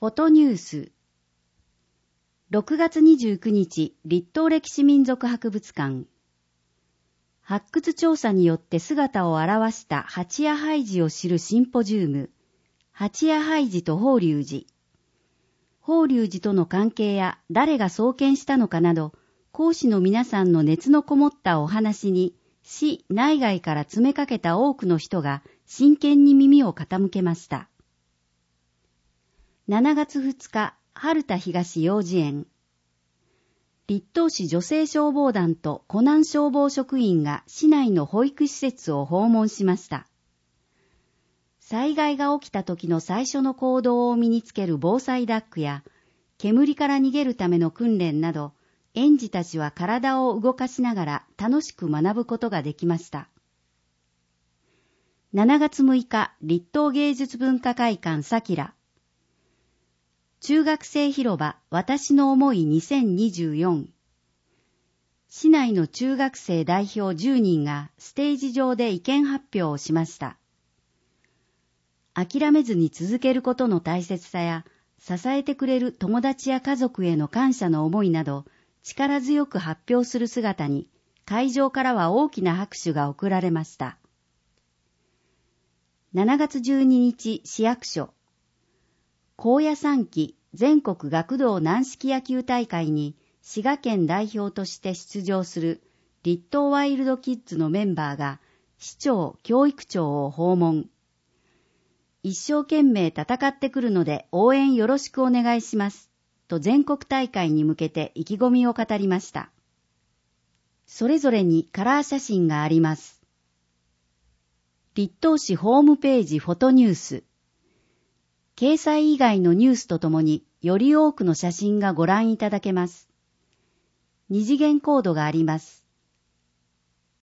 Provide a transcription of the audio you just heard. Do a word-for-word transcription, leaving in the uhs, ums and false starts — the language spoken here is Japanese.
フォトニュース。ろくがつにじゅうくにち、立東歴史民族博物館。発掘調査によって姿を現した八谷拝寺を知るシンポジウム、八谷拝寺と法隆寺。法隆寺との関係や誰が創建したのかなど、講師の皆さんの熱のこもったお話に、市内外から詰めかけた多くの人が真剣に耳を傾けました。しちがつふつか、春田東幼稚園。立東市女性消防団と湖南消防職員が市内の保育施設を訪問しました。災害が起きた時の最初の行動を身につける防災ダックや、煙から逃げるための訓練など、園児たちは体を動かしながら楽しく学ぶことができました。しちがつむいか、立東芸術文化会館さきら。中学生広場私の思いにせんにじゅうよん。市内の中学生代表じゅうにんがステージ上で意見発表をしました。諦めずに続けることの大切さや、支えてくれる友達や家族への感謝の思いなど、力強く発表する姿に、会場からは大きな拍手が送られました。しちがつじゅうににち市役所。高野山期全国学童軟式野球大会に滋賀県代表として出場する立東ワイルドキッズのメンバーが市長、教育長を訪問。一生懸命戦ってくるので応援よろしくお願いします。と全国大会に向けて意気込みを語りました。それぞれにカラー写真があります。立東市ホームページフォトニュース。掲載以外のニュースとともにより多くの写真がご覧いただけます。二次元コードがあります。